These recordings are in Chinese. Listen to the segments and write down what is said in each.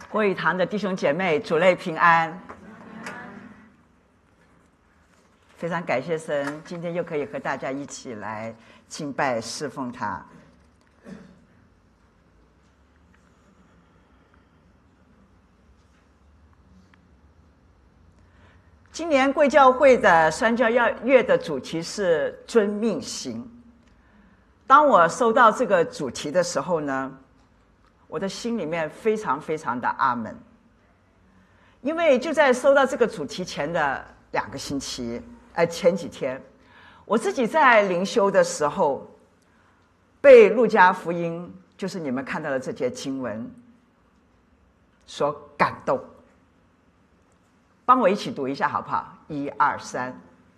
国语堂的弟兄姐妹，主内平安。非常感谢神，今天又可以和大家一起来敬拜侍奉他。今年贵教会的宣教月的主题是遵命行。当我收到这个主题的时候呢，我的心里面非常非常的阿门。因为就在收到这个主题前的2个星期，前几天，我自己在灵修的时候，被路加福音，就是你们看到的这节经文所感动。帮我一起读一下好不好？1、2、3。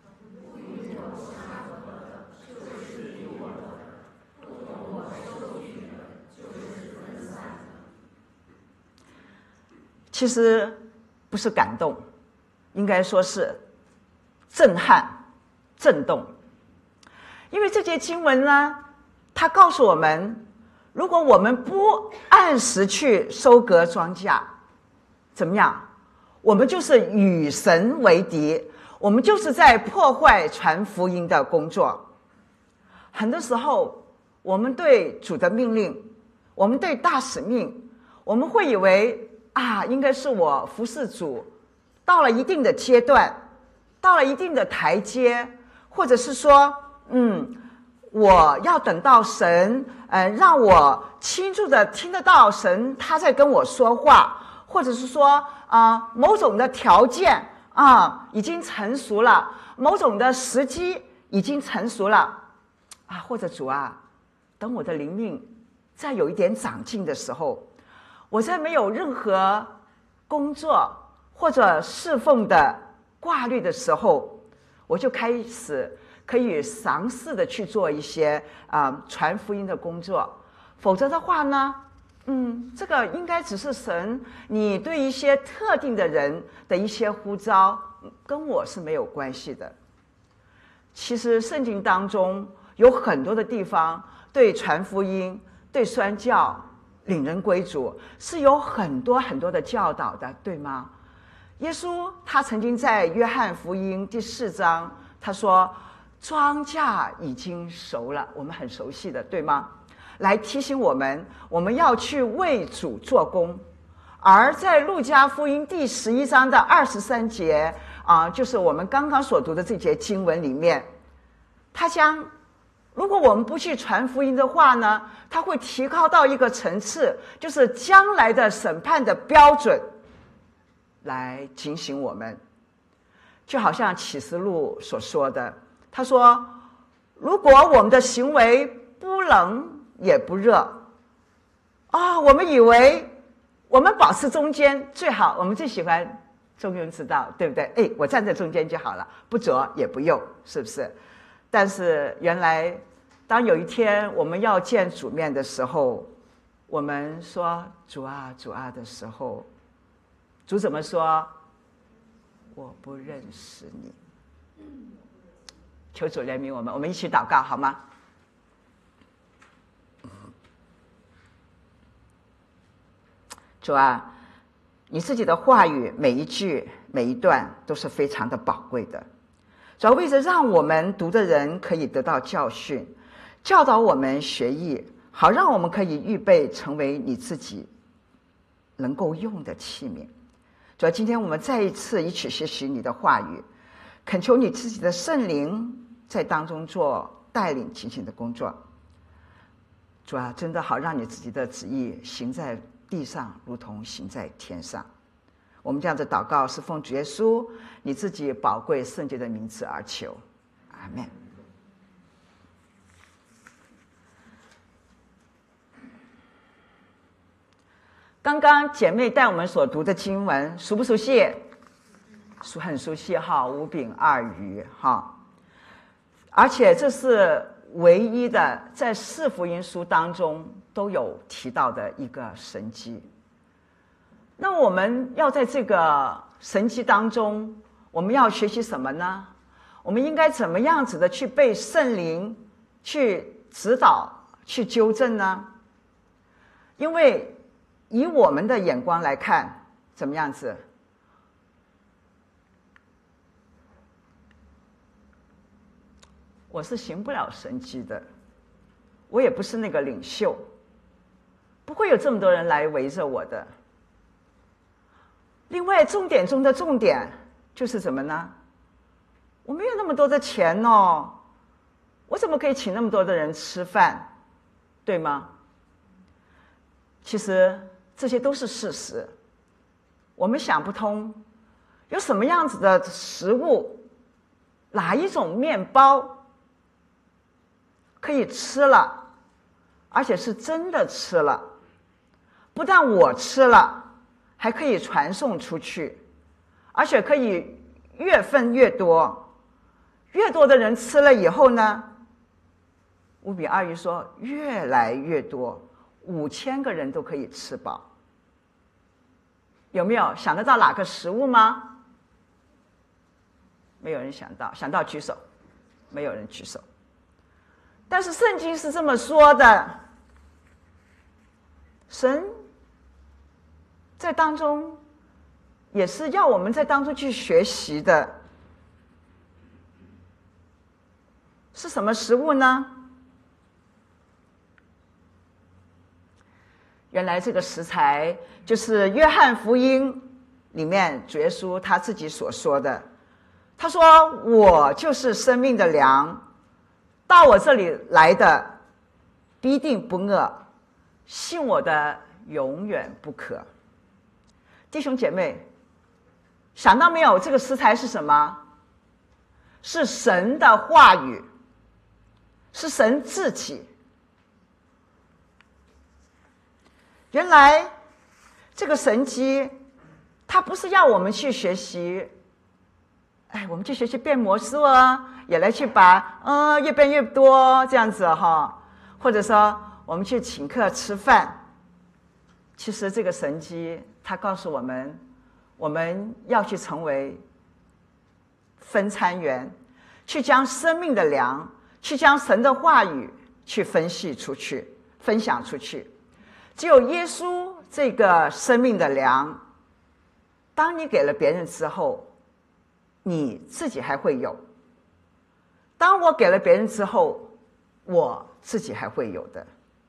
其实不是感动，应该说是震撼、震动。因为这节经文呢，它告诉我们，如果我们不按时去收割庄稼，怎么样？我们就是与神为敌，我们就是在破坏传福音的工作。很多时候，我们对主的命令，我们对大使命，我们会以为应该是我服侍主到了一定的阶段，到了一定的台阶，或者是说我要等到神让我清楚的听得到神他在跟我说话，或者是说某种的条件已经成熟了，某种的时机已经成熟了或者主等我的灵命再有一点长进的时候，我在没有任何工作或者侍奉的挂虑的时候，我就开始可以尝试的去做一些传福音的工作。否则的话呢，这个应该只是神你对一些特定的人的一些呼召，跟我是没有关系的。其实圣经当中有很多的地方对传福音、对宣教、领人归主是有很多很多的教导的，对吗？耶稣他曾经在约翰福音第4章他说庄稼已经熟了，我们很熟悉的，对吗？来提醒我们要去为主做工。而在路加福音第11章的23节就是我们刚刚所读的这节经文里面，他将如果我们不去传福音的话呢，它会提高到一个层次，就是将来的审判的标准来警醒我们。就好像启示录所说的，他说如果我们的行为不冷也不热我们以为我们保持中间最好，我们最喜欢中庸之道，对不对？我站在中间就好了，不左也不右，是不是？但是原来当有一天我们要见主面的时候，我们说主啊主啊的时候，主怎么说？我不认识你。求主怜悯我们，我们一起祷告好吗？主啊，你自己的话语每一句每一段都是非常的宝贵的，主要为着让我们读的人可以得到教训，教导我们学艺，好让我们可以预备成为你自己能够用的器皿。主要今天我们再一次一起学习你的话语，恳求你自己的圣灵在当中做带领警醒的工作。主啊，真的好让你自己的旨意行在地上如同行在天上。我们这样的祷告是奉主耶稣你自己宝贵圣洁的名字而求，阿们。刚刚姐妹带我们所读的经文熟不熟悉？很熟悉5饼2鱼而且这是唯一的在4福音书当中都有提到的一个神迹。那我们要在这个神迹当中，我们要学习什么呢？我们应该怎么样子的去被圣灵去指导、去纠正呢？因为以我们的眼光来看，怎么样子？我是行不了神迹的，我也不是那个领袖，不会有这么多人来围着我的。另外，重点中的重点就是什么呢？我没有那么多的钱哦，我怎么可以请那么多的人吃饭，对吗？其实这些都是事实，我们想不通，有什么样子的食物，哪一种面包可以吃了，而且是真的吃了，不但我吃了，还可以传送出去，而且可以越分越多，越多的人吃了以后呢，5比2说越来越多，5000个人都可以吃饱。有没有想得到哪个食物吗？没有人想到，想到举手，没有人举手。但是圣经是这么说的，神在当中也是要我们在当中去学习的。是什么食物呢？原来这个食材就是约翰福音里面主耶稣他自己所说的，他说我就是生命的粮，到我这里来的必定不饿，信我的永远不渴。弟兄姐妹，想到没有，这个食材是什么？是神的话语，是神自己。原来这个神迹它不是要我们去学习，我们去学习变魔术啊，也来去把越变越多这样子哈，或者说我们去请客吃饭。其实这个神迹它告诉我们，我们要去成为分餐员，去将生命的粮，去将神的话语去分析出去，分享出去。只有耶稣这个生命的粮，当你给了别人之后，你自己还会有；当我给了别人之后，我自己还会有的。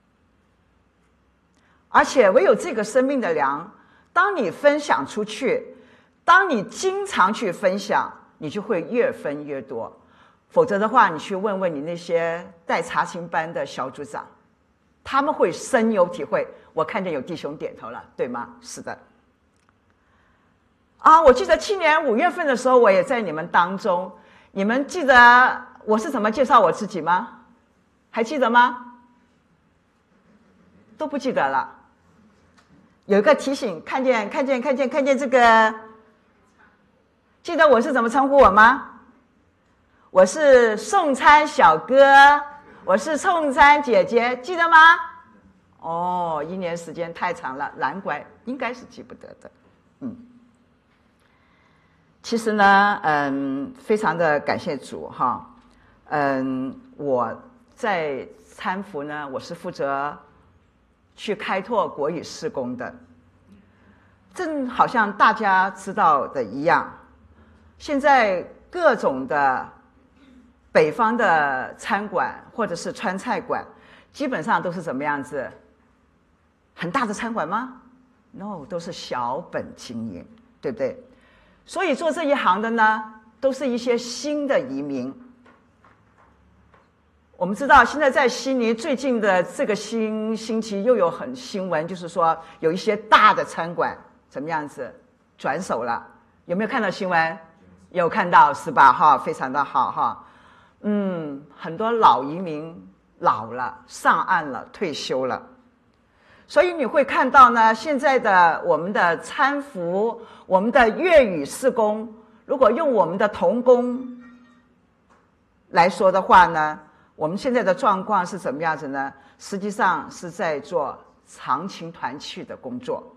而且唯有这个生命的粮，当你分享出去，当你经常去分享，你就会越分越多。否则的话，你去问问你那些带查经班的小组长，他们会深有体会。我看见有弟兄点头了，对吗？是的。我记得去年5月份的时候，我也在你们当中。你们记得我是怎么介绍我自己吗？还记得吗？都不记得了。有一个提醒，看见这个，记得我是怎么称呼我吗？我是送餐小哥，我是送餐姐姐，记得吗？1年时间太长了，难怪应该是记不得的。其实呢，非常的感谢主哈。我在参福呢，我是负责去开拓国语事工的。正好像大家知道的一样，现在各种的北方的餐馆或者是川菜馆，基本上都是怎么样子？很大的餐馆吗 ？No， 都是小本经营，对不对？所以做这一行的呢，都是一些新的移民。我们知道，现在在悉尼最近的这个星期又有新闻，就是说有一些大的餐馆怎么样子转手了？有没有看到新闻？有看到是吧？哈，非常的好哈。很多老移民老了，上岸了，退休了。所以你会看到呢，现在的我们的参福，我们的粤语事工，如果用我们的同工来说的话呢，我们现在的状况是怎么样子呢？实际上是在做长青团契的工作。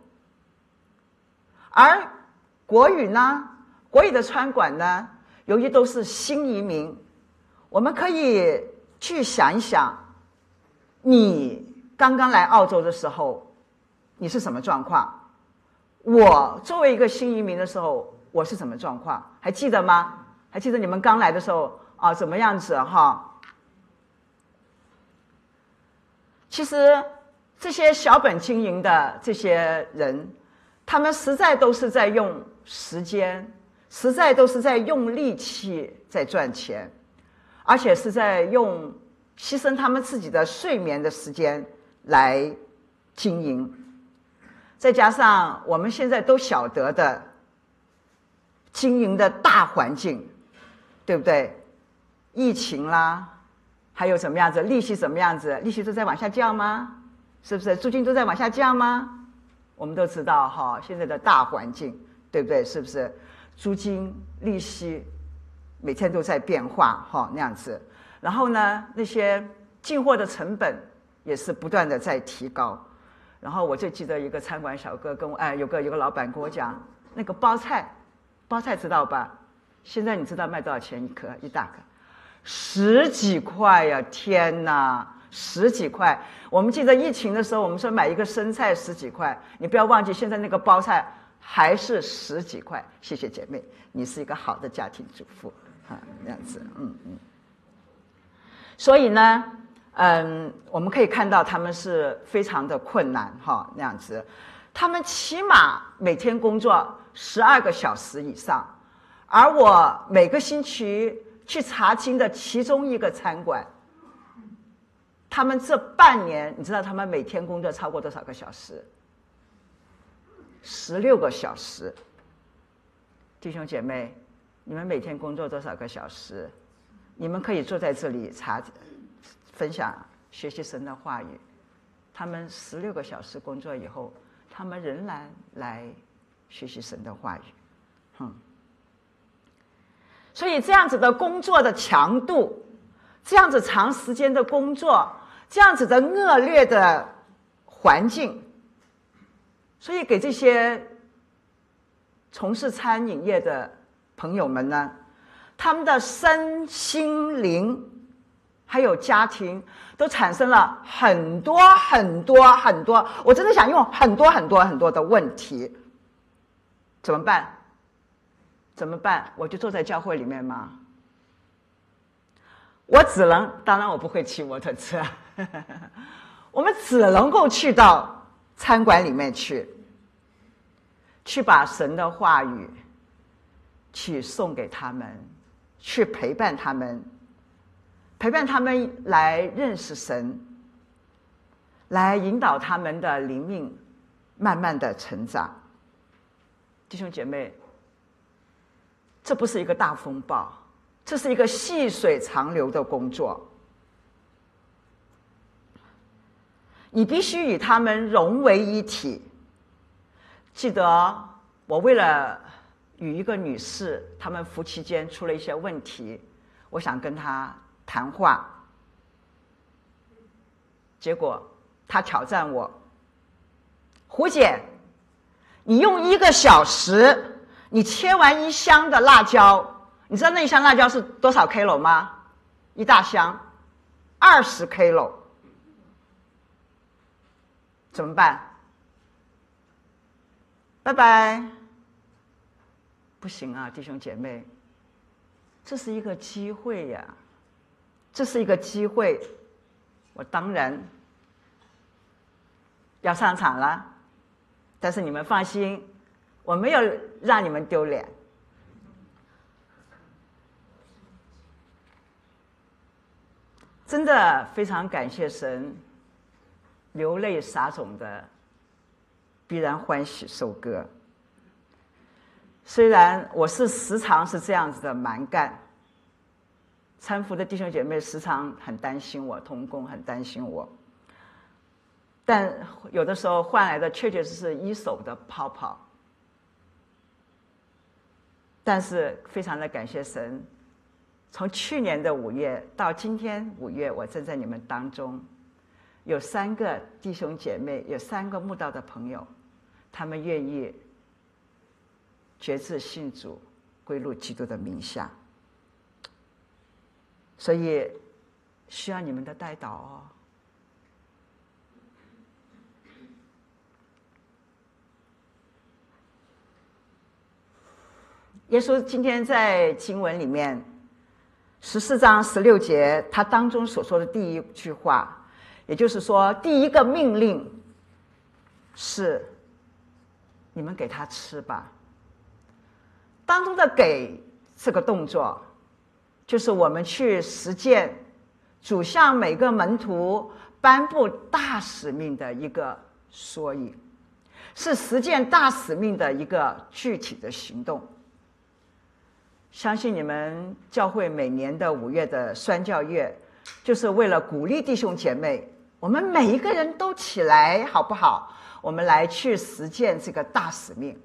而国语呢，国语的餐馆呢，由于都是新移民，我们可以去想一想，你刚刚来澳洲的时候， 你是什么状况？我作为一个新移民的时候，我是什么状况？还记得吗？还记得你们刚来的时候啊，怎么样子哈？其实这些小本经营的这些人，他们实在都是在用时间，实在都是在用力气在赚钱，而且是在用牺牲他们自己的睡眠的时间来经营。再加上我们现在都晓得的经营的大环境，对不对？疫情啦，还有怎么样子？利息怎么样子？利息都在往下降吗？是不是？租金都在往下降吗？我们都知道哈，现在的大环境，对不对？是不是？租金、利息每天都在变化哈，那样子。然后呢，那些进货的成本也是不断的在提高。然后我就记得一个餐馆小哥跟我，有个老板跟我讲，那个包菜知道吧？现在你知道卖多少钱一大颗？10几块呀！天哪，10几块！我们记得疫情的时候，我们说买一个生菜10几块，你不要忘记，现在那个包菜还是10几块。谢谢姐妹，你是一个好的家庭主妇啊，那样子，所以呢，我们可以看到他们是非常的困难哈，那样子，他们起码每天工作12个小时以上，而我每个星期去查经的其中一个餐馆，他们这半年，你知道他们每天工作超过多少个小时？16个小时。弟兄姐妹，你们每天工作多少个小时？你们可以坐在这里分享学习神的话语。他们16个小时工作以后，他们仍然来学习神的话语。所以这样子的工作的强度，这样子长时间的工作，这样子的恶劣的环境，所以给这些从事餐饮业的朋友们呢，他们的身心灵还有家庭都产生了很多，我真的想用很多的问题。怎么办？我就坐在教会里面吗？我只能，当然我不会骑摩托车，我们只能够去到餐馆里面去把神的话语去送给他们，去陪伴他们来认识神，来引导他们的灵命慢慢的成长。弟兄姐妹，这不是一个大风暴，这是一个细水长流的工作。你必须与他们融为一体。记得我为了与一个女士，他们夫妻间出了一些问题，我想跟她谈话，结果她挑战我，胡姐，你用1个小时，你切完1箱的辣椒，你知道那1箱辣椒是多少 kilo 吗？一大箱20 kilo， 怎么办？拜拜。不行啊，弟兄姐妹，这是一个机会呀，这是一个机会，我当然要上场了。但是你们放心，我没有让你们丢脸。真的非常感谢神，流泪撒种的必然欢喜收割。虽然我是时常是这样子的蛮干，参服的弟兄姐妹时常很担心我，同工很担心我，但有的时候换来的确实是一手的泡泡。但是非常的感谢神，从去年的5月到今天5月，我正在你们当中，有3个弟兄姐妹，有3个慕道的朋友，他们愿意决志信主，归入基督的名下。所以需要你们的代祷哦。 耶稣今天在经文里面14章16节，他当中所说的第一句话，也就是说第一个命令是你们给他吃吧。当中的给这个动作，就是我们去实践主向每个门徒颁布大使命的一个缩影，是实践大使命的一个具体的行动。相信你们教会每年的5月的宣教月，就是为了鼓励弟兄姐妹，我们每一个人都起来好不好？我们来去实践这个大使命。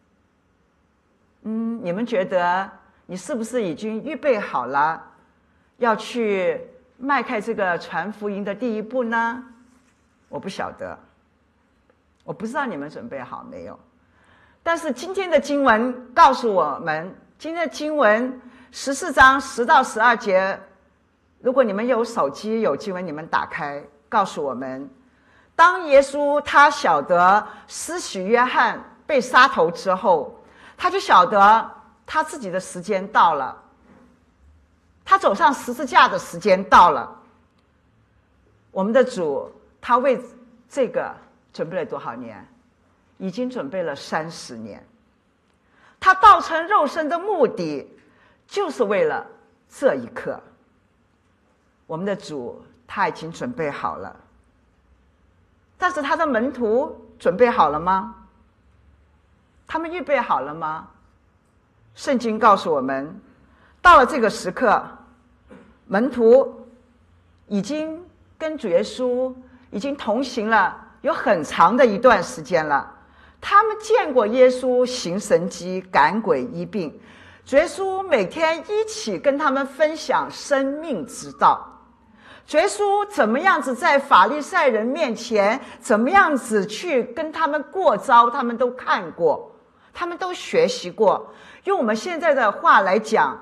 你们觉得你是不是已经预备好了要去迈开这个传福音的第一步呢？我不晓得，我不知道你们准备好没有。但是今天的经文告诉我们，今天的经文14章10到12节，如果你们有手机有经文，你们打开，告诉我们，当耶稣他晓得施洗约翰被杀头之后，他就晓得他自己的时间到了，他走上十字架的时间到了。我们的主他为这个准备了多少年？已经准备了30年。他道成肉身的目的就是为了这一刻。我们的主他已经准备好了，但是他的门徒准备好了吗？他们预备好了吗？圣经告诉我们，到了这个时刻，门徒已经跟主耶稣已经同行了有很长的一段时间了。他们见过耶稣行神迹、赶鬼、医病，主耶稣每天一起跟他们分享生命之道。主耶稣怎么样子在法利赛人面前，怎么样子去跟他们过招，他们都看过，他们都学习过。用我们现在的话来讲，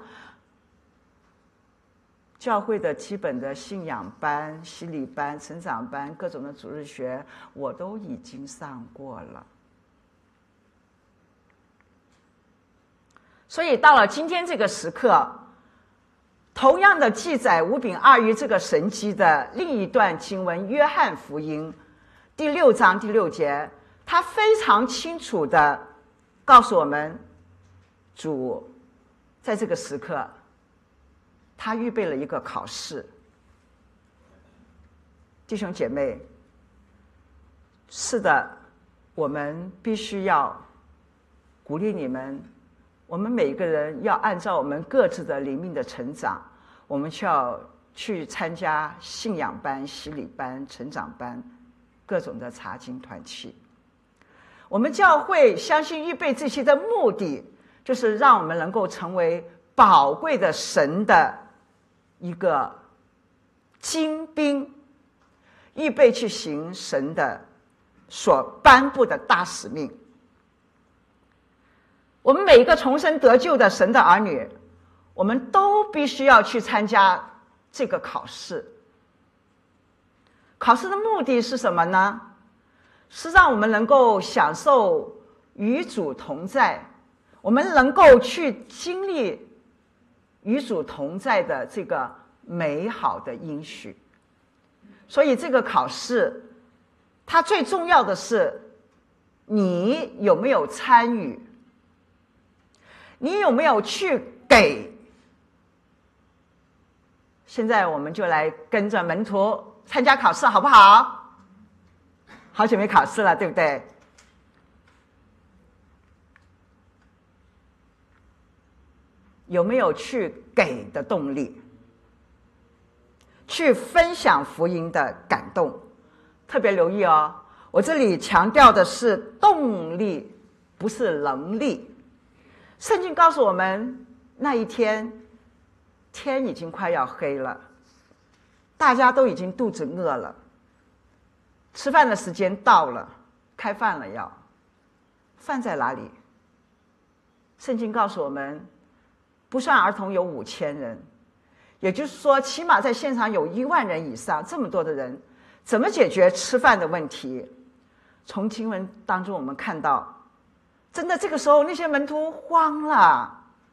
教会的基本的信仰班、洗礼班、成长班，各种的主日学，我都已经上过了。所以到了今天这个时刻，同样的记载五饼二鱼这个神迹的另一段经文，约翰福音第6章第6节，他非常清楚地告诉我们，主在这个时刻他预备了一个考试。弟兄姐妹，是的，我们必须要鼓励你们，我们每一个人要按照我们各自的灵命的成长，我们需要去参加信仰班、洗礼班、成长班，各种的查经团契。我们教会相信预备这些的目的，就是让我们能够成为宝贵的神的一个精兵，预备去行神的所颁布的大使命。我们每一个重生得救的神的儿女，我们都必须要去参加这个考试。考试的目的是什么呢？是让我们能够享受与主同在，我们能够去经历与主同在的这个美好的应许。所以这个考试，它最重要的是你有没有参与，你有没有去给。现在我们就来跟着门徒参加考试，好不好？好久没考试了，对不对？有没有去给的动力，去分享福音的感动？特别留意哦，我这里强调的是动力，不是能力。圣经告诉我们，那一天天已经快要黑了，大家都已经肚子饿了，吃饭的时间到了，开饭了要。饭在哪里？圣经告诉我们，不算儿童有5000人，也就是说起码在现场有1万人以上，这么多的人，怎么解决吃饭的问题？从经文当中我们看到，真的这个时候那些门徒慌了，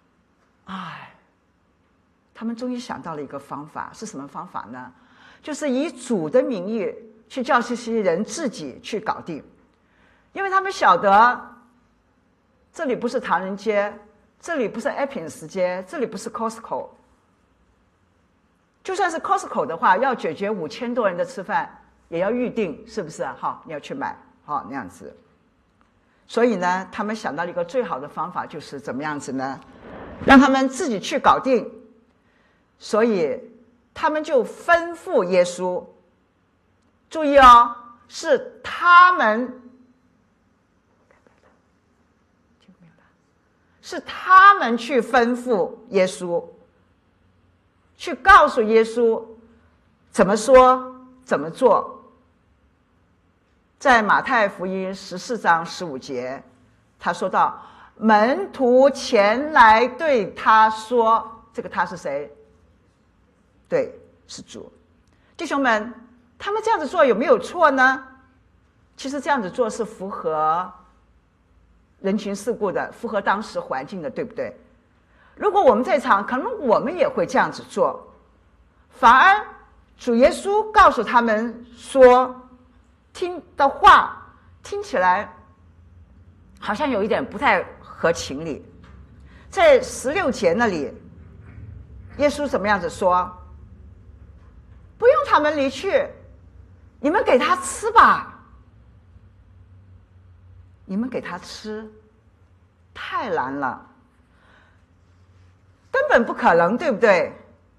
哎，他们终于想到了一个方法，是什么方法呢？就是以主的名义去叫这些人自己去搞定，因为他们晓得这里不是唐人街，这里不是 Athens 街，这里不是 Costco。就算是 Costco 的话，要解决5000多人的吃饭，也要预定，是不是？好，你要去买，好那样子。所以呢，他们想到了一个最好的方法，就是怎么样子呢？让他们自己去搞定。所以他们就吩咐耶稣，注意哦，是他们，是他们去吩咐耶稣，去告诉耶稣怎么说怎么做。在马太福音14章15节，他说到，门徒前来对他说，这个他是谁？对，是主。弟兄们，他们这样子做有没有错呢？其实这样子做是符合人情世故的，符合当时环境的，对不对？如果我们在场，可能我们也会这样子做。反而主耶稣告诉他们说，听的话听起来好像有一点不太合情理。在16节那里，耶稣怎么样子说？不用他们离去，你们给他吃吧。你们给他吃，太难了，根本不可能，对不对？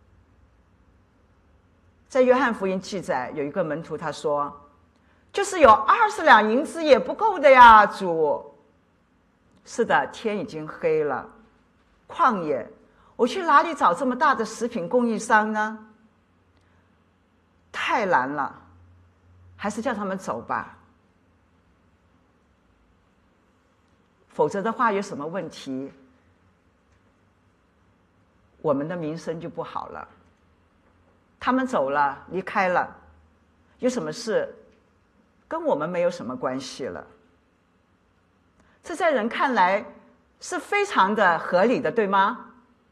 在约翰福音记载，有一个门徒他说，就是有20两银子也不够的呀，主。是的，天已经黑了，旷野，我去哪里找这么大的食品供应商呢？太难了，还是叫他们走吧，否则的话有什么问题，我们的名声就不好了。他们走了，离开了，有什么事跟我们没有什么关系了。这在人看来是非常的合理的，对吗？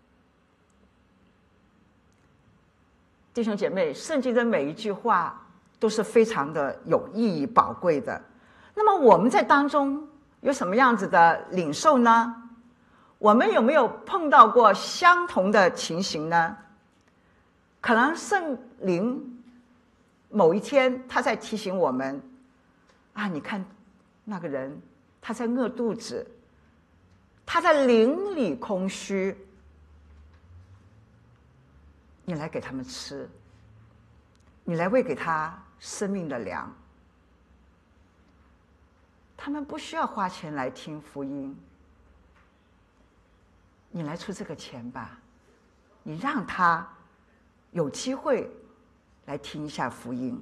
弟兄姐妹，圣经的每一句话都是非常的有意义宝贵的。那么我们在当中有什么样子的领受呢？我们有没有碰到过相同的情形呢？可能圣灵某一天他在提醒我们啊，你看那个人他在饿肚子，他在灵里空虚，你来给他们吃，你来喂给他生命的粮。他们不需要花钱来听福音，你来出这个钱吧，你让他有机会来听一下福音。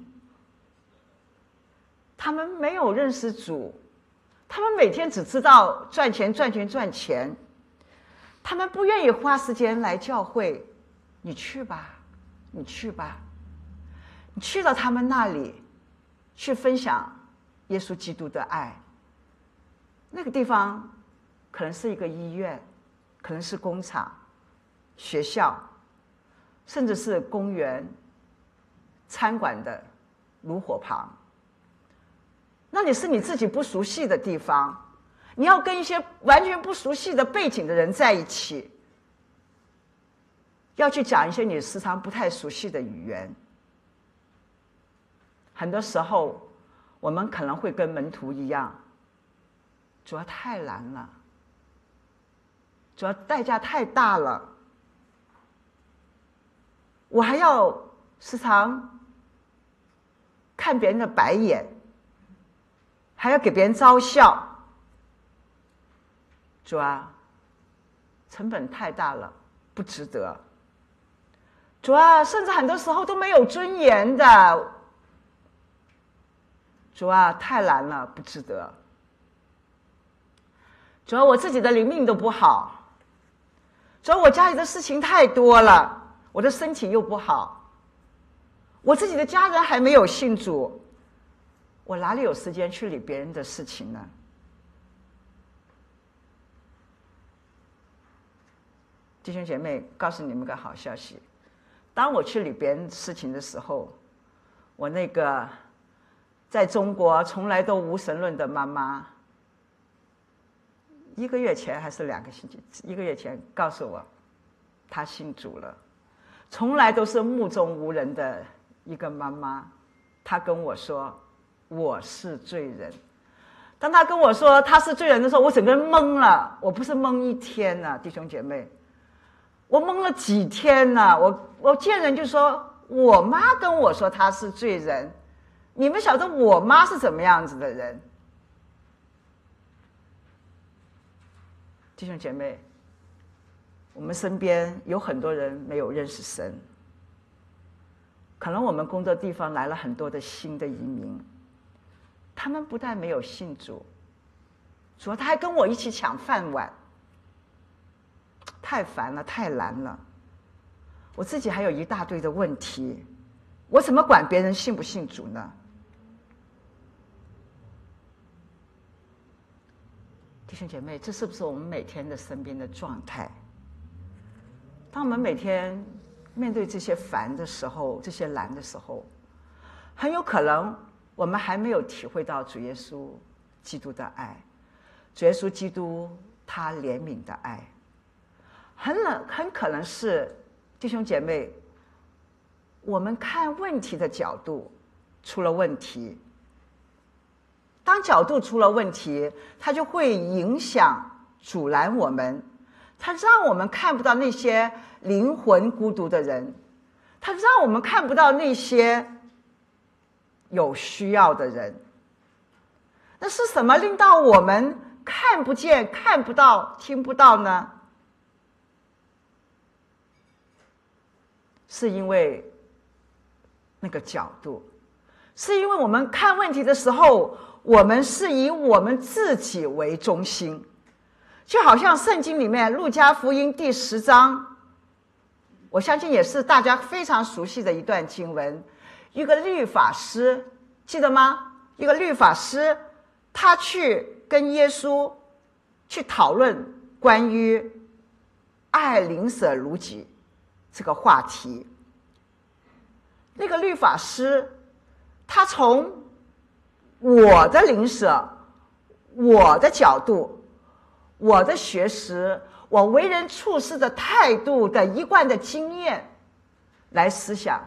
他们没有认识主，他们每天只知道赚钱赚钱赚钱，他们不愿意花时间来教会。你去吧，你去吧，你去到他们那里去分享耶稣基督的爱。那个地方可能是一个医院，可能是工厂、学校，甚至是公园、餐馆的炉火旁。那里是你自己不熟悉的地方，你要跟一些完全不熟悉的背景的人在一起，要去讲一些你时常不太熟悉的语言。很多时候我们可能会跟门徒一样，主要太难了，主要代价太大了，我还要时常看别人的白眼，还要给别人招笑，主啊，成本太大了，不值得。主啊，甚至很多时候都没有尊严的，主啊，太难了，不值得。主啊，我自己的灵命都不好，主啊，我家里的事情太多了，我的身体又不好，我自己的家人还没有信主，我哪里有时间去理别人的事情呢？ 弟兄姐妹，告诉你们个好消息，当我去理别人事情的时候，我那个在中国从来都无神论的妈妈，1个月前还是2个星期，1个月前告诉我她信主了。从来都是目中无人的一个妈妈，她跟我说我是罪人。当她跟我说她是罪人的时候，我整个人懵了。我不是懵1天啊，弟兄姐妹，我懵了几天呢。我见人就说我妈跟我说她是罪人，你们晓得我妈是怎么样子的人？弟兄姐妹，我们身边有很多人没有认识神，可能我们工作地方来了很多的新的移民，他们不但没有信主，主要他还跟我一起抢饭碗，太烦了，太难了。我自己还有一大堆的问题，我怎么管别人信不信主呢？弟兄姐妹，这是不是我们每天的身边的状态？当我们每天面对这些烦的时候，这些难的时候，很有可能我们还没有体会到主耶稣基督的爱，主耶稣基督他怜悯的爱。很可能是弟兄姐妹，我们看问题的角度出了问题。当角度出了问题，它就会影响阻拦我们，它让我们看不到那些灵魂孤独的人，它让我们看不到那些有需要的人。那是什么令到我们看不见、看不到、听不到呢？是因为那个角度，是因为我们看问题的时候，我们是以我们自己为中心。就好像圣经里面路加福音第10章，我相信也是大家非常熟悉的一段经文。一个律法师，记得吗？一个律法师，他去跟耶稣去讨论关于爱邻舍如己这个话题。那个律法师，他从我的邻舍，我的角度，我的学识，我为人处事的态度的一贯的经验来思想，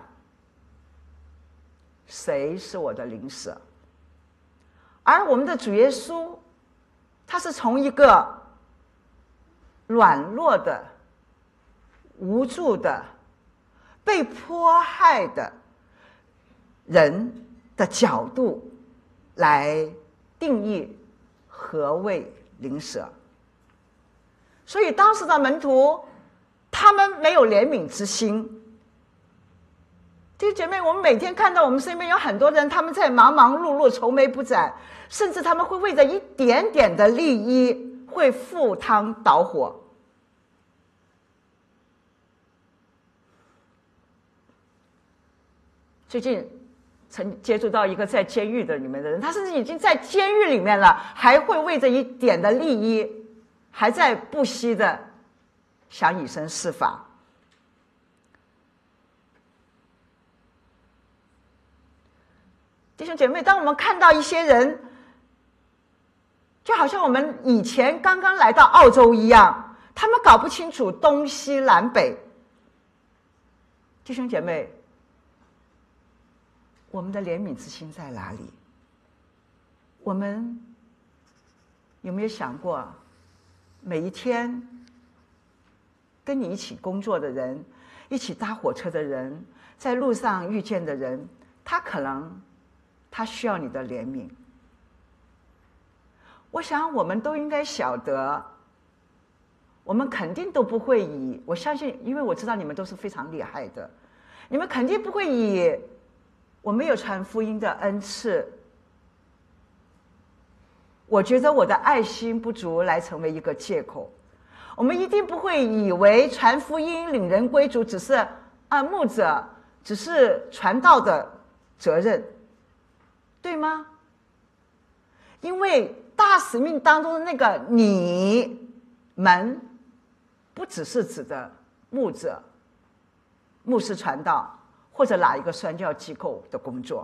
谁是我的邻舍？而我们的主耶稣，他是从一个软弱的、无助的、被迫害的人的角度来定义何谓邻舍。所以当时的门徒他们没有怜悯之心。弟兄姐妹，我们每天看到我们身边有很多人，他们在忙忙碌碌、愁眉不展，甚至他们会为着一点点的利益会赴汤蹈火。最近曾接触到一个在监狱的里面的人，他甚至已经在监狱里面了，还会为着一点的利益还在不惜的想以身试法。弟兄姐妹，当我们看到一些人，就好像我们以前刚刚来到澳洲一样，他们搞不清楚东西南北。弟兄姐妹，我们的怜悯之心在哪里？我们有没有想过，每一天跟你一起工作的人，一起搭火车的人，在路上遇见的人，他需要你的怜悯。我想我们都应该晓得，我们肯定都不会以，我相信，因为我知道你们都是非常厉害的，你们肯定不会以我没有传福音的恩赐，我觉得我的爱心不足来成为一个借口。我们一定不会以为传福音领人归主只是牧者只是传道的责任，对吗？因为大使命当中的那个你们不只是指的牧者、牧师传道或者哪一个宣教机构的工作。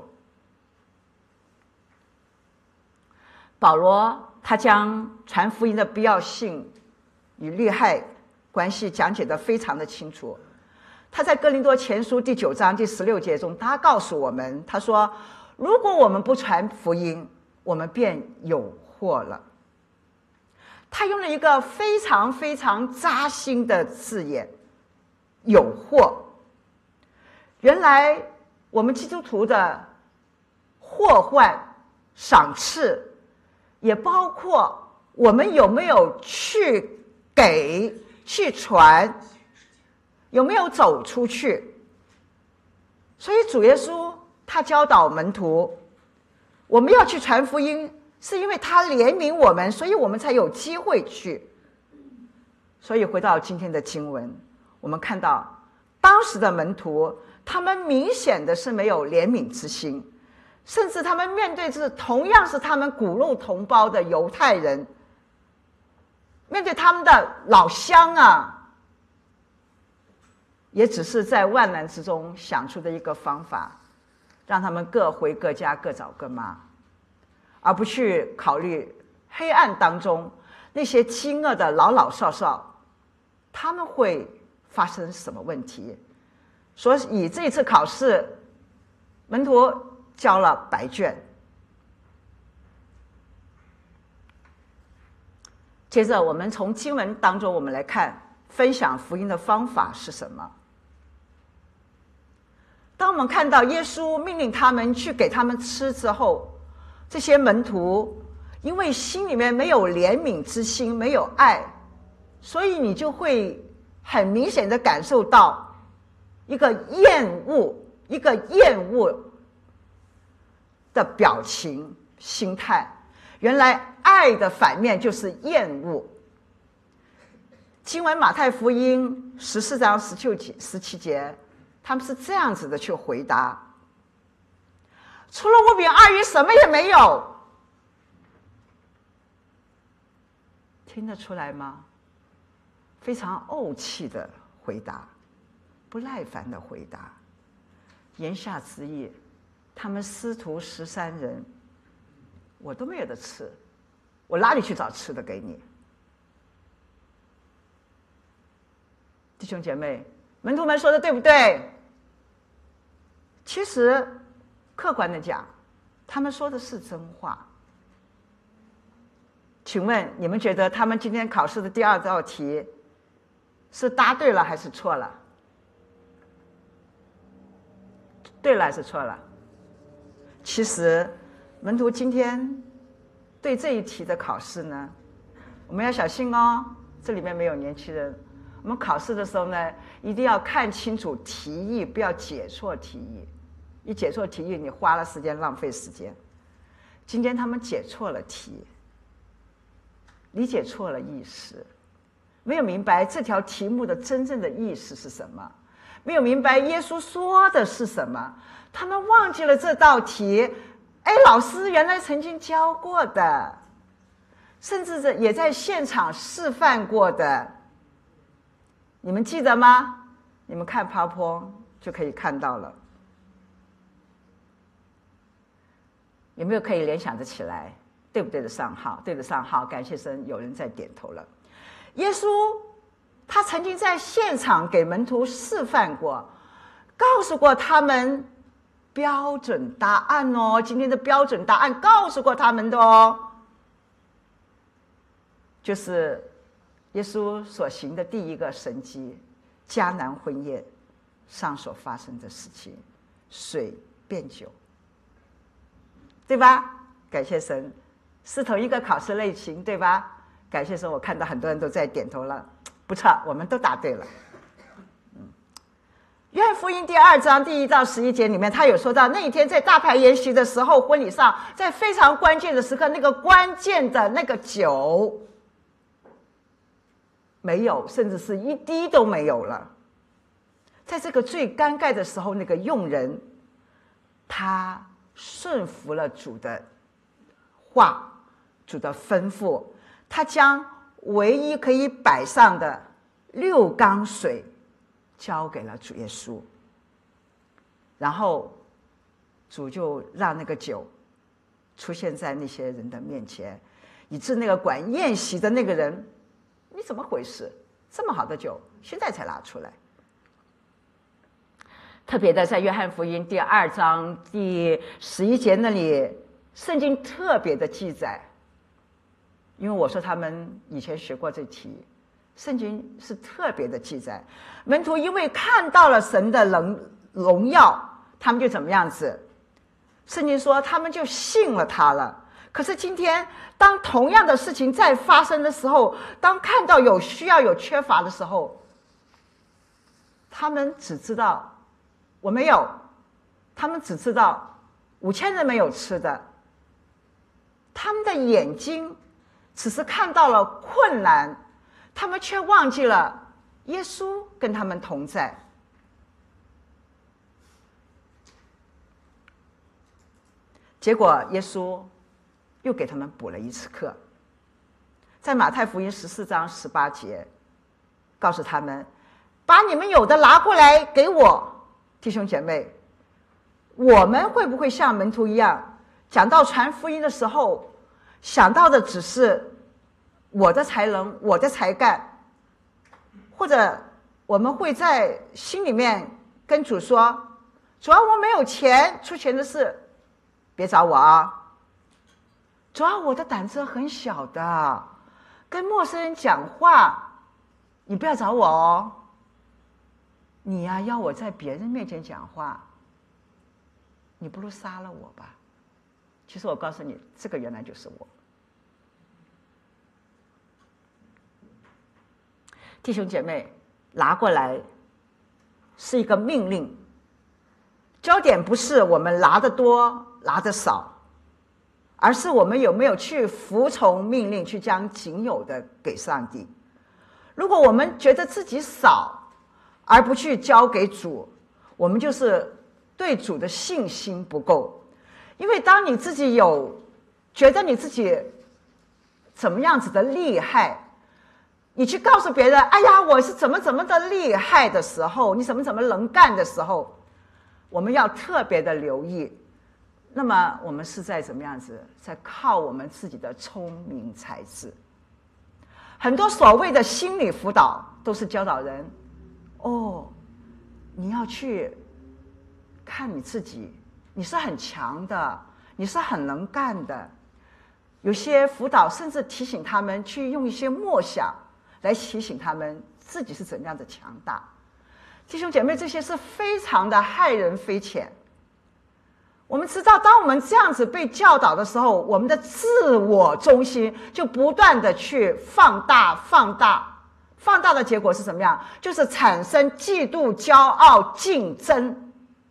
保罗他将传福音的必要性与利害关系讲解得非常的清楚。他在哥林多前书第9章第16节中，他告诉我们，他说，如果我们不传福音，我们便有祸了。他用了一个非常非常扎心的字眼，有祸。原来我们基督徒的祸患赏赐，也包括我们有没有去给、去传，有没有走出去。所以主耶稣他教导门徒，我们要去传福音，是因为他怜悯我们，所以我们才有机会去。所以回到今天的经文，我们看到当时的门徒，他们明显的是没有怜悯之心，甚至他们面对着同样是他们骨肉同胞的犹太人，面对他们的老乡啊，也只是在万难之中想出的一个方法，让他们各回各家，各找各妈，而不去考虑黑暗当中那些饥饿的老老少少，他们会发生什么问题。所以这一次考试，门徒交了白卷。接着我们从经文当中我们来看分享福音的方法是什么。当我们看到耶稣命令他们去给他们吃之后，这些门徒因为心里面没有怜悯之心，没有爱，所以你就会很明显的感受到一个厌恶的表情心态。原来爱的反面就是厌恶。经文马太福音14章17节，他们是这样子的去回答，除了五饼二鱼什么也没有。听得出来吗？非常怄气的回答，不耐烦的回答。言下之意，他们师徒13人，我都没有得吃，我哪里去找吃的给你？弟兄姐妹，门徒们说的对不对？其实客观的讲，他们说的是真话。请问你们觉得他们今天考试的第2道题是答对了还是错了？对了还是错了？其实门徒今天对这一题的考试呢，我们要小心哦，这里面没有年轻人。我们考试的时候呢，一定要看清楚题意，不要解错题意。一解错题意，你花了时间，浪费时间。今天他们解错了题，理解错了意思，没有明白这条题目的真正的意思是什么，没有明白耶稣说的是什么，他们忘记了这道题，老师原来曾经教过的，甚至也在现场示范过的，你们记得吗？你们看 PowerPoint 就可以看到了。有没有可以联想得起来？对不对得上号？对得上号，感谢神，有人在点头了。耶稣他曾经在现场给门徒示范过，告诉过他们标准答案哦，今天的标准答案告诉过他们的哦，就是耶稣所行的第一个神迹，迦南婚宴上所发生的事情，水变酒，对吧？感谢神，是同一个考试类型，对吧？感谢神，我看到很多人都在点头了，不错，我们都答对了。约翰福音第2章第1到11节里面，他有说到那一天在大排筵席的时候，婚礼上在非常关键的时刻，那个关键的那个酒没有，甚至是一滴都没有了。在这个最尴尬的时候，那个用人他顺服了主的话，主的吩咐，他将唯一可以摆上的 6缸水交给了主耶稣，然后主就让那个酒出现在那些人的面前，以致那个管宴席的那个人，你怎么回事？这么好的酒现在才拿出来。特别的在约翰福音第2章第11节那里，圣经特别的记载，因为我说他们以前学过这题，圣经是特别的记载，门徒因为看到了神的荣耀，他们就怎么样子？圣经说他们就信了他了。可是今天当同样的事情在发生的时候，当看到有需要有缺乏的时候，他们只知道我没有，他们只知道5000人没有吃的，他们的眼睛只是看到了困难，他们却忘记了耶稣跟他们同在。结果耶稣又给他们补了一次课，在马太福音14章18节告诉他们，把你们有的拿过来给我。弟兄姐妹，我们会不会像门徒一样，讲到传福音的时候，想到的只是我的才能，我的才干，或者我们会在心里面跟主说，主要我没有钱，出钱的事别找我啊。主要我的胆子很小的，跟陌生人讲话你不要找我哦。你呀，要我在别人面前讲话，你不如杀了我吧。其实我告诉你，这个原来就是我。弟兄姐妹，拿过来是一个命令，焦点不是我们拿得多拿得少，而是我们有没有去服从命令，去将仅有的给上帝。如果我们觉得自己少而不去交给主，我们就是对主的信心不够。因为当你自己有觉得你自己怎么样子的厉害，你去告诉别人，哎呀，我是怎么的厉害的时候，你怎么能干的时候，我们要特别的留意。那么我们是在怎么样子，在靠我们自己的聪明才智。很多所谓的心理辅导都是教导人，你要去看你自己，你是很强的，你是很能干的。有些辅导甚至提醒他们去用一些默想来提醒他们自己是怎样的强大。弟兄姐妹，这些是非常的害人非浅。我们知道，当我们这样子被教导的时候，我们的自我中心就不断的去放大的结果是什么样？就是产生嫉妒、骄傲、竞争。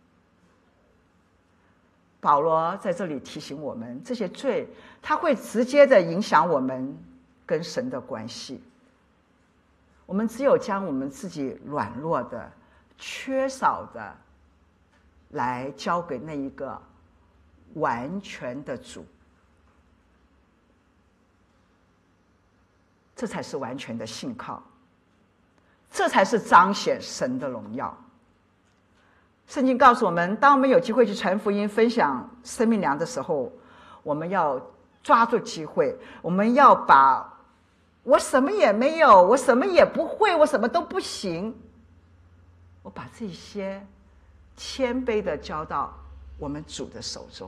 保罗在这里提醒我们，这些罪它会直接的影响我们跟神的关系。我们只有将我们自己软弱的、缺少的来交给那一个完全的主，这才是完全的信靠，这才是彰显神的荣耀。圣经告诉我们，当我们有机会去传福音、分享生命粮的时候，我们要抓住机会，我们要把我什么也没有，我什么也不会，我什么都不行，我把这些谦卑的交到我们主的手中。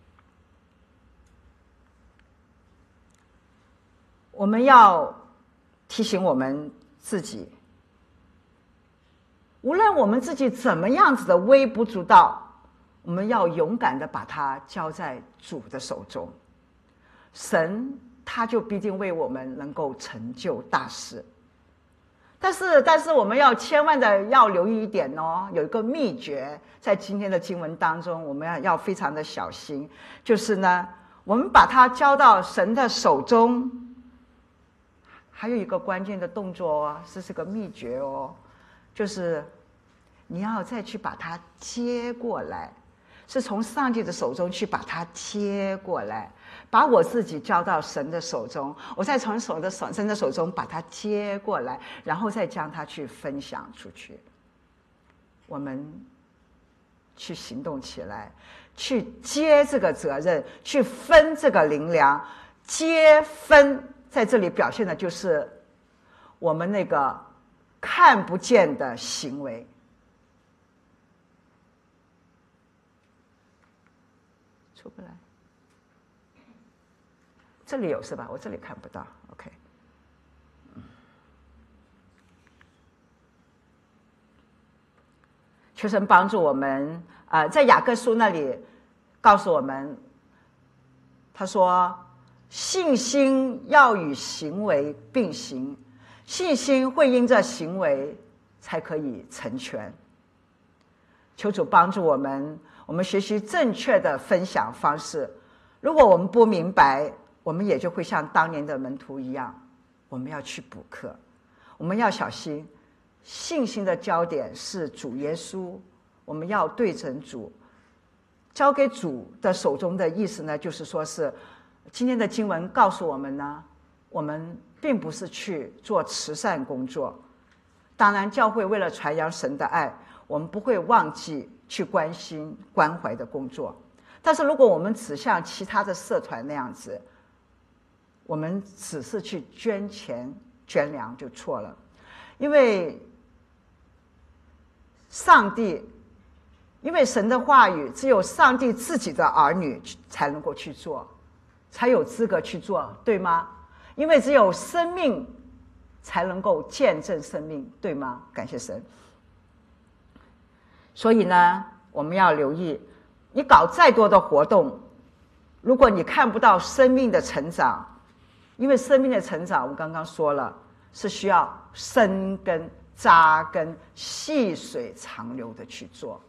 我们要提醒我们自己，无论我们自己怎么样子的微不足道，我们要勇敢的把它交在主的手中，神他就必定为我们能够成就大事。但是我们要千万的要留意一点哦，有一个秘诀，在今天的经文当中，我们要非常的小心，就是呢，我们把它交到神的手中，还有一个关键的动作哦，这是个秘诀哦，就是你要再去把它接过来，是从上帝的手中去把它接过来， 把我自己交到神的手中，我再从神的手中把它接过来，然后再将它去分享出去。我们去行动起来，去接这个责任，去分这个灵粮。接分在这里表现的就是我们那个看不见的行为。出不来，这里有是吧？我这里看不到。OK， 求神帮助我们。在雅各书那里告诉我们，他说信心要与行为并行，信心会因着行为才可以成全。求主帮助我们，我们学习正确的分享方式。如果我们不明白，我们也就会像当年的门徒一样，我们要去补课。我们要小心，信心的焦点是主耶稣，我们要对准主，交给主的手中的意思呢，就是说是今天的经文告诉我们呢，我们并不是去做慈善工作。当然教会为了传扬神的爱，我们不会忘记去关心关怀的工作，但是如果我们只像其他的社团那样子，我们只是去捐钱捐粮就错了。因为神的话语只有上帝自己的儿女才能够去做，才有资格去做，对吗？因为只有生命才能够见证生命，对吗？感谢神。所以呢，我们要留意，你搞再多的活动，如果你看不到生命的成长，因为生命的成长我们刚刚说了，是需要生根扎根细水长流的去做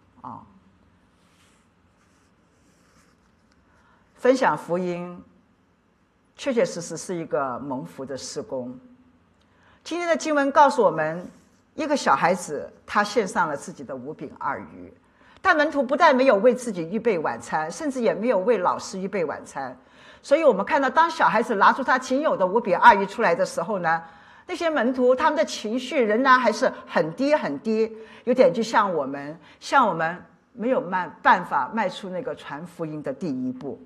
分享福音确确实实是一个蒙福的事工。今天的经文告诉我们，一个小孩子他献上了自己的5饼2鱼，但门徒不但没有为自己预备晚餐，甚至也没有为老师预备晚餐。所以我们看到，当小孩子拿出他仅有的5饼2鱼出来的时候呢，那些门徒他们的情绪仍然还是很低很低，有点就像我们没有办法迈出那个传福音的第一步。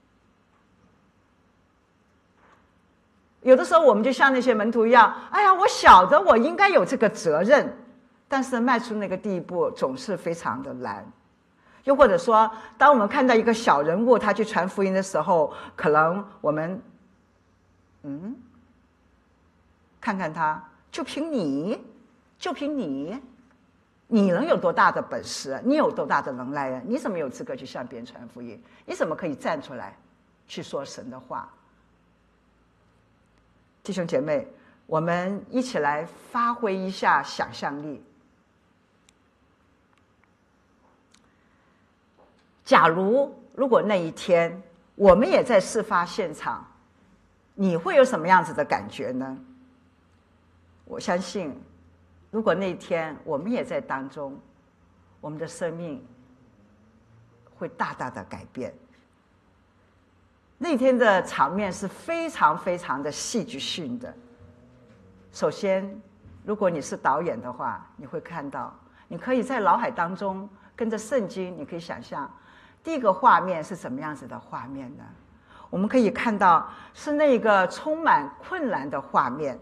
有的时候我们就像那些门徒一样，哎呀，我晓得我应该有这个责任，但是迈出那个第一步总是非常的难。又或者说，当我们看到一个小人物他去传福音的时候，可能我们看看他，就凭你能有多大的本事，你有多大的能耐，你怎么有资格去向别人传福音？你怎么可以站出来去说神的话？弟兄姐妹，我们一起来发挥一下想象力。如果那一天我们也在事发现场，你会有什么样子的感觉呢？我相信如果那一天我们也在当中，我们的生命会大大的改变。那天的场面是非常非常的戏剧性的。首先，如果你是导演的话，你会看到，你可以在脑海当中跟着圣经，你可以想象第一个画面是什么样子的画面呢？我们可以看到是那个充满困难的画面。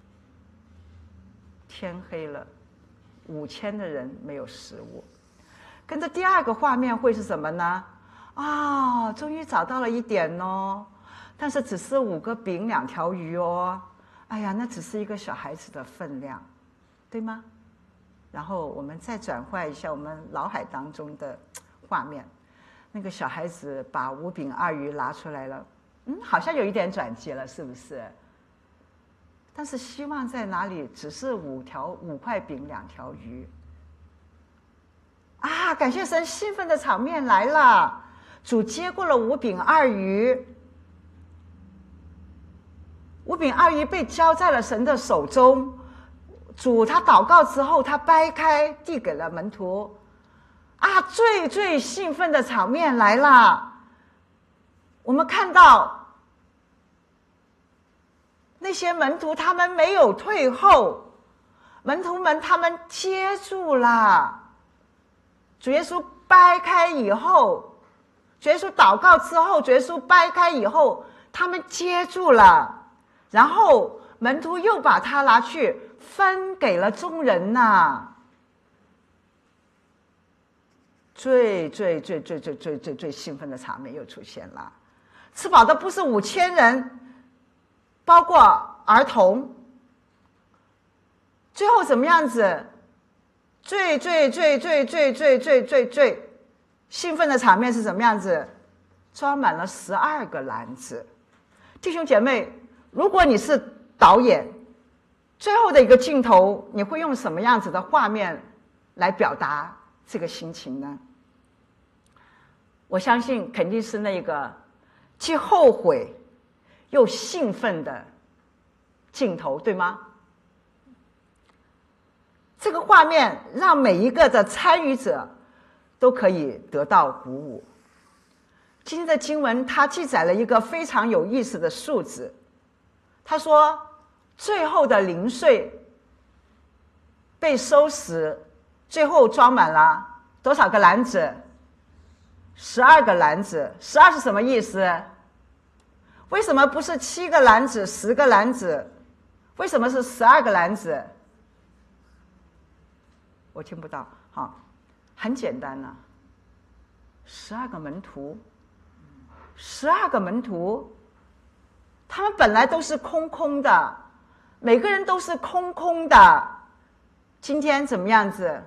天黑了，5000的人没有食物。跟着第二个画面会是什么呢？终于找到了一点哦，但是只是5个饼2条鱼哦。哎呀，那只是一个小孩子的分量，对吗？然后我们再转换一下我们脑海当中的画面，那个小孩子把5饼2鱼拿出来了，好像有一点转机了，是不是？但是希望在哪里？只是5块饼2条鱼。感谢神，兴奋的场面来了。主接过了5饼2鱼，5饼2鱼被交在了神的手中。主他祷告之后，他掰开递给了门徒。最兴奋的场面来了我们看到那些门徒他们没有退后，门徒们他们接住了主耶稣掰开以后，主耶稣祷告之后，主耶稣掰开以后，他们接住了，然后门徒又把它拿去分给了众人呐。最兴奋的场面又出现了，吃饱的不是5000人，包括儿童。最后怎么样子？最兴奋的场面是什么样子？装满了12个篮子。弟兄姐妹，如果你是导演，最后的一个镜头，你会用什么样子的画面来表达这个心情呢？我相信肯定是那个既后悔又兴奋的镜头，对吗？这个画面让每一个的参与者都可以得到鼓舞。今天的经文它记载了一个非常有意思的数字，他说最后的零碎被收拾，最后装满了多少个篮子？12个篮子。12是什么意思？为什么不是7个篮子10个篮子？为什么是12个篮子？我听不到。好，很简单呐，12个门徒，12个门徒，他们本来都是空空的，每个人都是空空的。今天怎么样子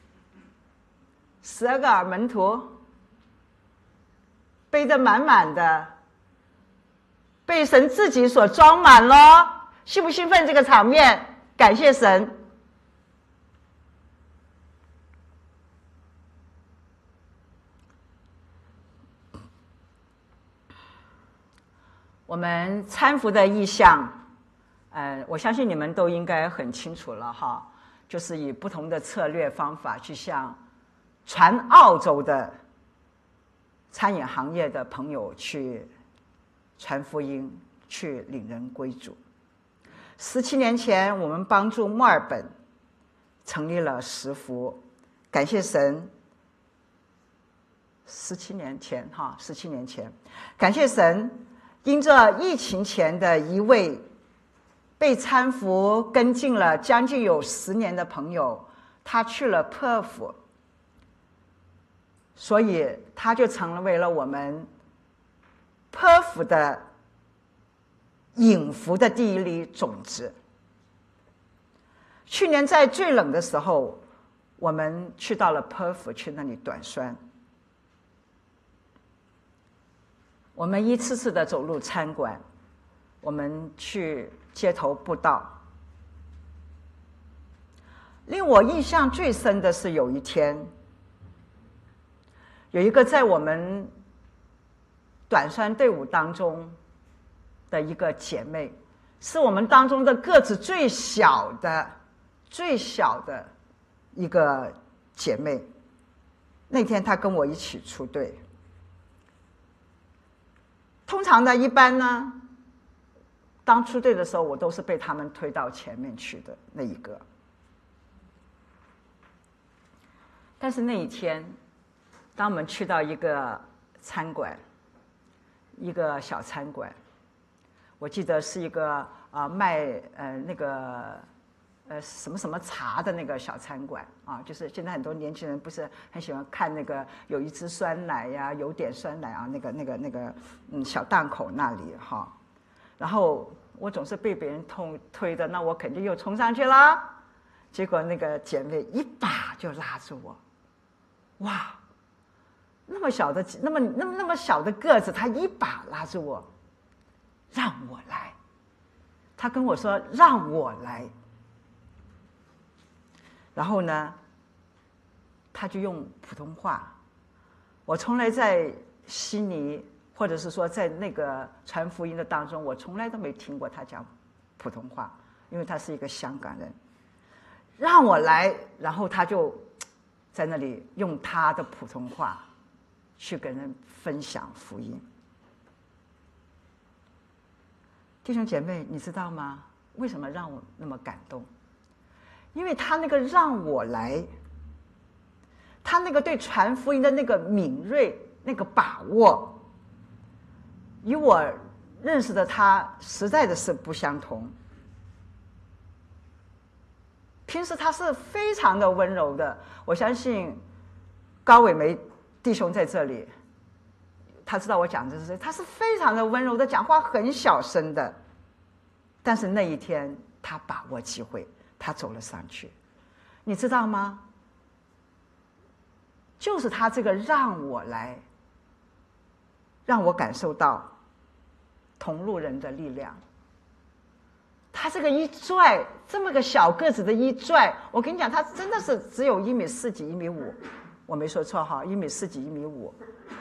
？12个门徒背得满满的，被神自己所装满了，兴不兴奋这个场面？感谢神。我们搀扶的意向，我相信你们都应该很清楚了哈，就是以不同的策略方法去向全澳洲的餐饮行业的朋友去传福音，去领人归主。17年前，我们帮助墨尔本成立了10福，感谢神。17年前，感谢神。因着疫情前的一位被搀扶跟进了将近有10年的朋友，他去了Perth，所以他就成为了我们Perth的引福的第一粒种子。去年在最冷的时候，我们去到了Perth，去那里短宣。我们一次次的走入餐馆，我们去街头布道。令我印象最深的是有一天，有一个在我们短宣队伍当中的一个姐妹，是我们当中的个子最小的一个姐妹。那天她跟我一起出队。通常呢，一般呢，当出队的时候，我都是被他们推到前面去的那一个。但是那一天，当我们去到一个餐馆，一个小餐馆，我记得是一个卖那个什么什么茶的那个小餐馆啊，就是现在很多年轻人不是很喜欢看那个有一支酸奶呀，有点酸奶啊，那个小档口那里哈。然后我总是被别人推的，那我肯定又冲上去了。结果那个姐妹一把就拉住我，哇，那么小的那么小的个子，她一把拉住我，让我来。她跟我说让我来。然后呢，他就用普通话。我从来在悉尼，或者是说在那个传福音的当中，我从来都没听过他讲普通话，因为他是一个香港人。让我来，然后他就在那里用他的普通话去跟人分享福音。 弟兄姐妹，你知道吗？为什么让我那么感动？因为他那个让我来，他那个对传福音的那个敏锐、那个把握，与我认识的他实在的是不相同。平时他是非常的温柔的，我相信高伟梅弟兄在这里，他知道我讲的是谁，他是非常的温柔的，讲话很小声的。但是那一天他把握机会，他走了上去，你知道吗？就是他这个让我来，让我感受到同路人的力量。他这个一拽，这么个小个子的一拽，我跟你讲，他真的是只有1.4几、1.5米，我没说错哈，1.4几、1.5米。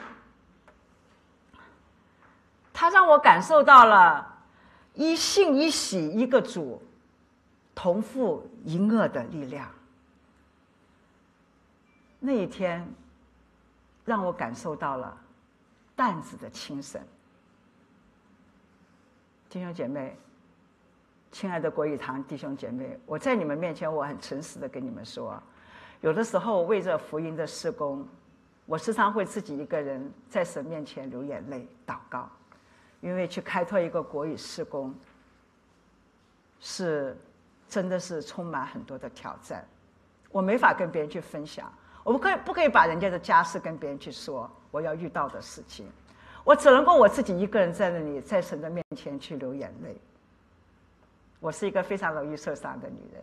他让我感受到了一信一喜一个主，同父一恶的力量。那一天，让我感受到了担子的轻省。弟兄姐妹，亲爱的国语堂弟兄姐妹，我在你们面前，我很诚实的跟你们说，有的时候为着福音的事工，我时常会自己一个人在神面前流眼泪祷告，因为去开拓一个国语事工，是真的是充满很多的挑战，我没法跟别人去分享，我不可以把人家的家事跟别人去说，我要遇到的事情，我只能够我自己一个人在那里，在神的面前去流眼泪。我是一个非常容易受伤的女人。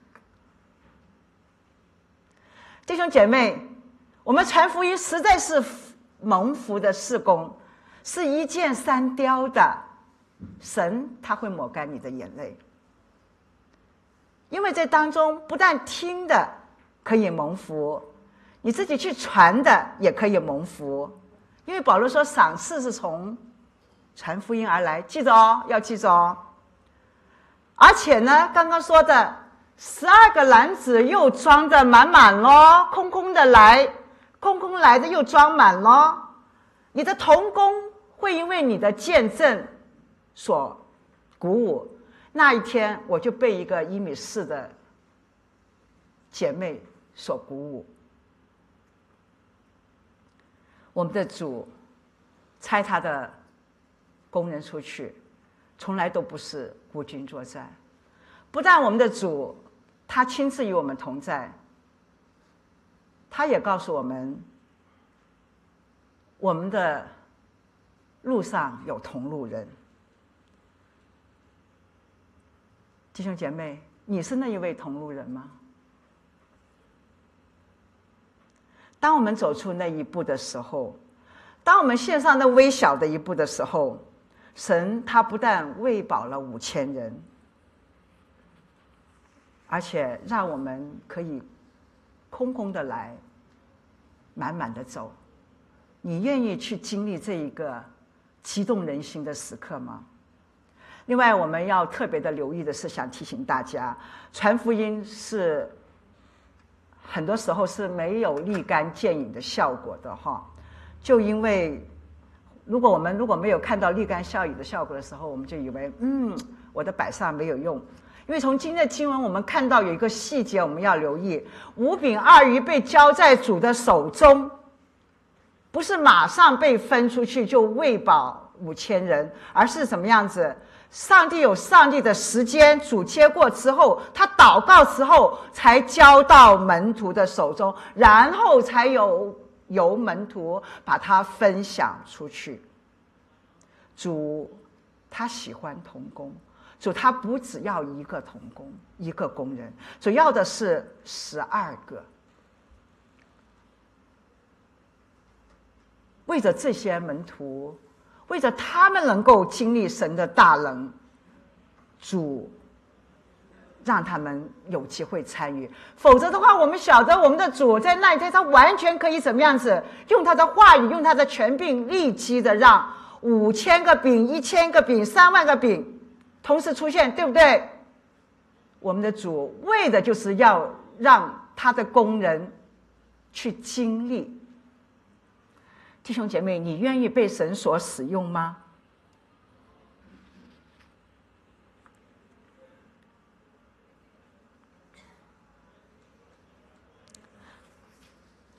弟兄姐妹，我们传福音实在是蒙福的事工，是一箭三雕的，神他会抹干你的眼泪，因为在当中不但听的可以蒙福，你自己去传的也可以蒙福，因为保罗说赏赐是从传福音而来，记着哦，要记着哦。而且呢，刚刚说的12个篮子又装得满满咯，空空的来，空空来的又装满咯。你的同工会因为你的见证所鼓舞。那一天我就被一个1.4米的姐妹所鼓舞。我们的主差他的工人出去，从来都不是孤军作战。不但我们的主他亲自与我们同在，他也告诉我们，我们的路上有同路人。弟兄姐妹，你是那一位同路人吗？当我们走出那一步的时候，当我们献上那微小的一步的时候，神他不但喂饱了5000人，而且让我们可以空空的来，满满的走。你愿意去经历这一个激动人心的时刻吗？另外我们要特别的留意的是，想提醒大家，传福音是很多时候是没有立竿见影的效果的哈。就因为我们如果没有看到立竿见影的效果的时候，我们就以为我的摆上没有用。因为从今天的经文我们看到有一个细节我们要留意，5饼2鱼被交在主的手中，不是马上被分出去就喂饱5000人，而是什么样子？上帝有上帝的时间，主接过之后，他祷告之后才交到门徒的手中，然后才由门徒把它分享出去。主他喜欢同工，主他不只要一个同工，一个工人，主要的是12个。为着这些门徒，为着他们能够经历神的大能，主让他们有机会参与。否则的话，我们晓得我们的主在那一天他完全可以怎么样子，用他的话语，用他的权柄，立即的让5000个饼、1000个饼、3万个饼同时出现，对不对？我们的主为的就是要让他的工人去经历。弟兄姐妹，你愿意被神所使用吗？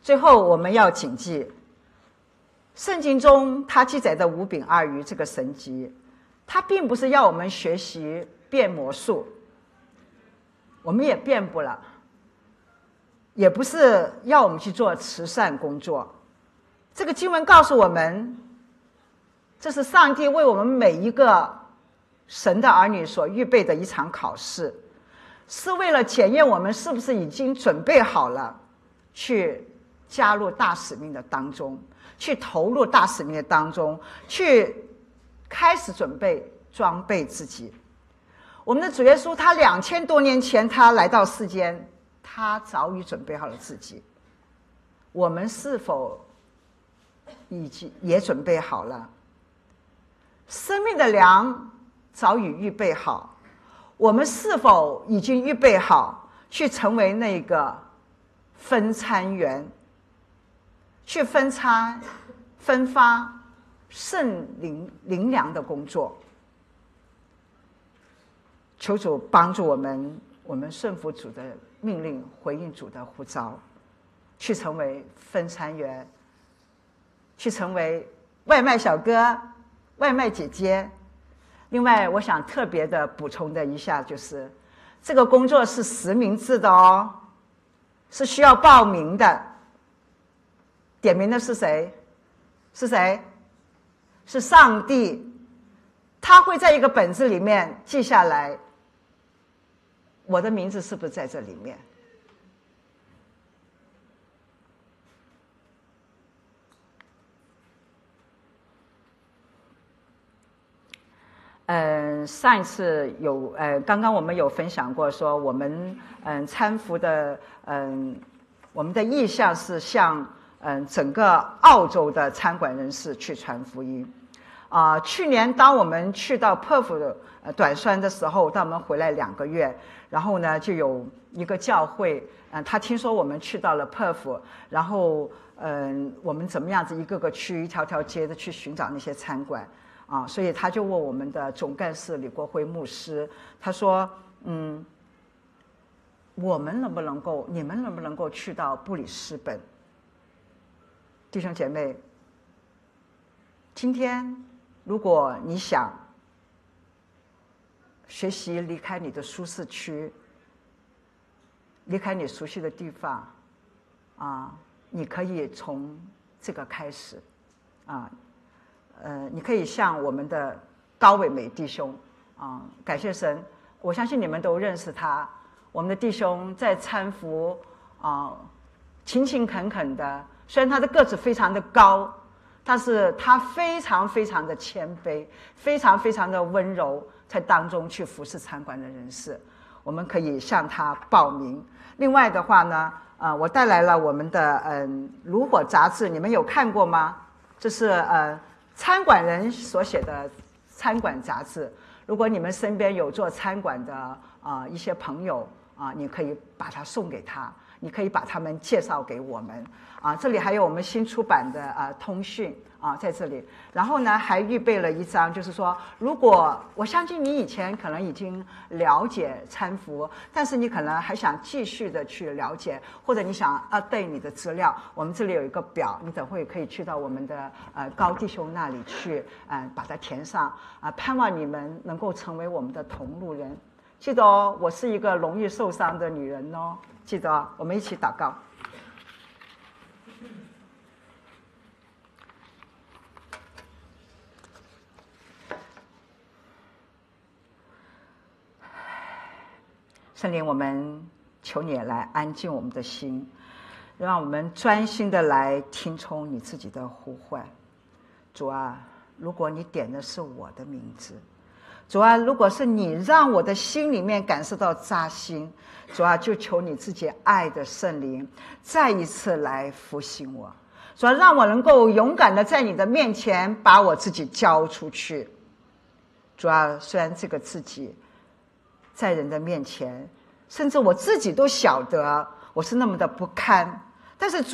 最后我们要谨记，圣经中它记载的5饼2鱼这个神迹，它并不是要我们学习变魔术，我们也变不了，也不是要我们去做慈善工作。这个经文告诉我们，这是上帝为我们每一个神的儿女所预备的一场考试，是为了检验我们是不是已经准备好了去加入大使命的当中，去投入大使命的当中，去开始准备装备自己。我们的主耶稣他2000多年前他来到世间，他早已准备好了自己。我们是否已经也准备好了？生命的粮早已预备好，我们是否已经预备好去成为那个分餐员，去分发圣灵粮的工作？求主帮助我们，我们顺服主的命令，回应主的呼召，去成为分餐员，去成为外卖小哥、外卖姐姐。另外我想特别的补充的一下，就是这个工作是实名制的哦，是需要报名的。点名的是谁？是谁？是上帝。他会在一个本子里面记下来，我的名字是不是在这里面？上一次刚刚我们有分享过，说我们参福的我们的意向是向整个澳洲的餐馆人士去传福音。去年当我们去到 Perth 的短宣的时候，当我们回来2个月，然后呢就有一个教会，他听说我们去到了 Perth， 然后我们怎么样子一个个区一条条街的去寻找那些餐馆所以他就问我们的总干事李国辉牧师，他说我们能不能够，你们能不能够去到布里斯本？弟兄姐妹，今天如果你想学习离开你的舒适区，离开你熟悉的地方你可以从这个开始你可以向我们的高伟美弟兄感谢神，我相信你们都认识他。我们的弟兄在参福勤勤恳恳的，虽然他的个子非常的高，但是他非常非常的谦卑，非常非常的温柔，在当中去服侍餐馆的人士。我们可以向他报名。另外的话呢我带来了我们的炉火杂志，你们有看过吗？这是餐馆人所写的餐馆杂志。如果你们身边有做餐馆的一些朋友你可以把它送给他，你可以把他们介绍给我们这里还有我们新出版的通讯在这里。然后呢还预备了一张，就是说如果我相信你以前可能已经了解参福，但是你可能还想继续的去了解，或者你想update你的资料，我们这里有一个表，你等会可以去到我们的高弟兄那里去把它填上盼望你们能够成为我们的同路人。记得我是一个容易受伤的女人记得我们一起祷告。圣灵，我们求你来安静我们的心，让我们专心的来听从你自己的呼唤。主啊，如果你点的是我的名字，主啊，如果是你让我的心里面感受到扎心，主啊，就求你自己爱的圣灵再一次来复兴我。主啊，让我能够勇敢的在你的面前把我自己交出去。主啊，虽然这个自己在人的面前，甚至我自己都晓得我是那么的不堪，但是主